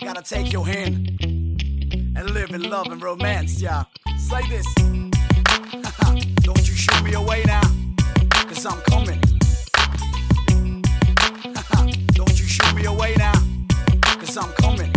gotta take your hand and live in love and romance, yeah. Say this. Don't you shoot me away now, cause I'm coming. Don't you shoot me away now, cause I'm coming.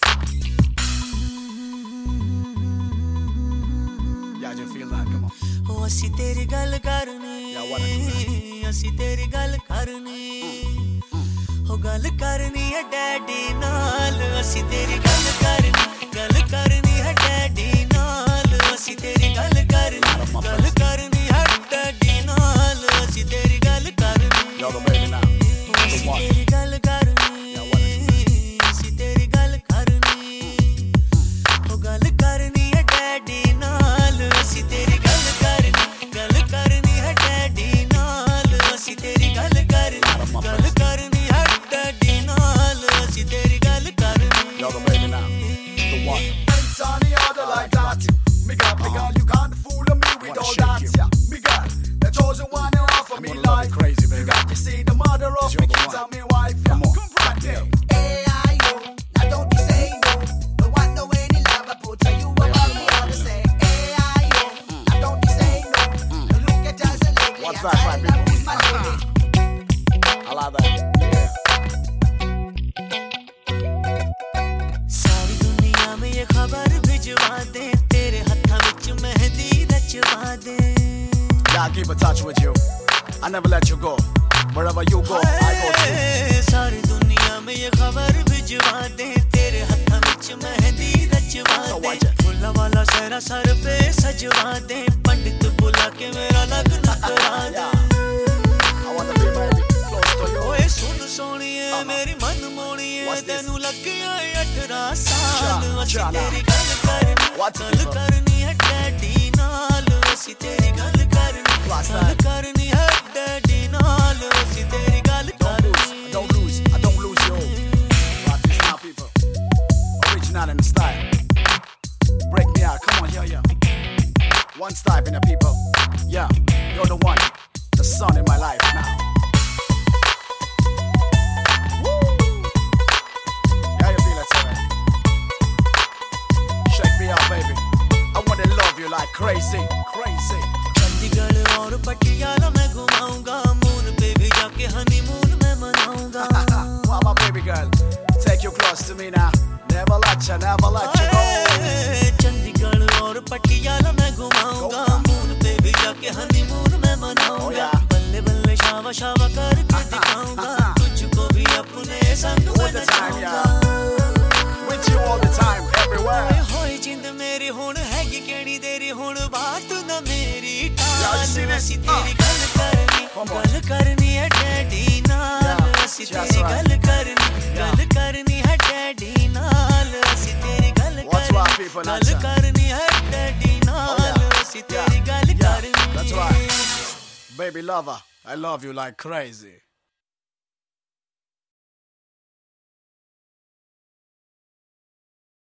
Yeah, just feel that, come on. Oh, ਅਸੀਂ ਤੇਰੀ ਗੱਲ ਕਰਨੀ, ਅਸੀਂ ਤੇਰੀ ਗੱਲ ਕਰਨੀ, ਉਹ ਗੱਲ ਕਰਨੀ ਹੈ ਡੈਡੀ ਨਾਲ, ਅਸੀਂ ਤੇਰੀ ਗੱਲ ਕਰਨੀ ਹੈ ਡੈਡੀ ਨਾਲ, ਅਸੀਂ ਤੇਰੀ ਗੱਲ ਕਰਨੀ ਹੈ ਡੈਡੀ ਨਾਲ, ਅਸੀਂ ਤੇਰੀ ਗੱਲ ਕਰਨੀ, ਅਸੀਂ ਤੇਰੀ ਗੱਲ ਕਰਨੀ, ਅਸੀਂ ਤੇਰੀ ਗੱਲ ਕਰਨੀ, ਉਹ ਗੱਲ ਕਰਨੀ ਹੈ ਡੈਡੀ ਨਾਲ, ਅਸੀਂ ਤੇਰੀ ਗੱਲ ਕਰਨੀ ਹੈ ਡੈਡੀ ਨਾਲ, ਅਸੀਂ ਤੇਰੀ ਗੱਲ ਕਰਨੀ ਹੈ ਡੈਡੀ ਨਾਲ, ਅਸੀਂ ਤੇਰੀ ਗੱਲ ਕਰਨੀ. You're the baby now, the one. It's on the other like that. Me girl, you can't fool me with all that. Yeah, me girl, the chosen one you offer me life. Crazy, baby. You got to see the mother of me kids and me wife. Yeah, come right there. A-I-O, now don't you say no. No one know any love I put you above me all the same. A-I-O, now don't you say no. No look at us and lately What's I'm that, trying right, to lose my baby. I like that. Yeah. सारी दुनिया में ये खबर भिजवा दे, तेरे हत्था विच मेहंदी रचवा दे. Yeah, I keep in touch with you. I never let you go. Wherever you go, I go too. सारी दुनिया में ये खबर भिजवा दे, तेरे हत्था विच मेहंदी रचवा दे, फुल्ला वाला सेहरा सर पे सजवा दे, पंडित बुला के मेरा लगन करा दे. I wanna be baby close to you. ओए सुन सोनिए मेरी मन मोनिए, तेनू लग गया 18 साल, ਅਸੀਂ ਤੇਰੀ ਗੱਲ करनी है डैडी नाल, ਅਸੀਂ ਤੇਰੀ ਗੱਲ करनी है डैडी नाल, ਅਸੀਂ ਤੇਰੀ ਗੱਲ करनी. I don't lose you. But this now, people. Original in the style. Break me out, come on, yeah. One step in the people. Yeah, you're the one, the sun in my life now. Woo! Yeah, you feel it, sir. Shake me out, baby. I wanna love you like crazy. Chandigarh और पटियाला मैं घुमाऊंगा, moon पे भी जाके honeymoon मैं मनाऊंगा. Wow, my baby girl, take you close to me now. Never let you go. Chandigarh और पटियाला मैं घुमाऊंगा, मून पे भी जाके हनीमून मैं मनाऊंगा. बल्ले बल्ले शावा शावा करके दिखाऊंगा, तुझको भी अपने संग में नचाऊंगा. With you all the time, everywhere. होई जिंद मेरी हुण हैगी केड़ी देरी, हुण बात ना मेरी टाल, ਅਸੀਂ ਤੇਰੀ ਗੱਲ करनी है डैडी नाल, ਅਸੀਂ ਤੇਰੀ ਗੱਲ करनी है डैडी नाल, ਅਸੀਂ ਤੇਰੀ ਗੱਲ करनी है डैडी नाल, ਅਸੀਂ ਤੇਰੀ ਗੱਲ करनी. That's right. Baby lover, I love you like crazy.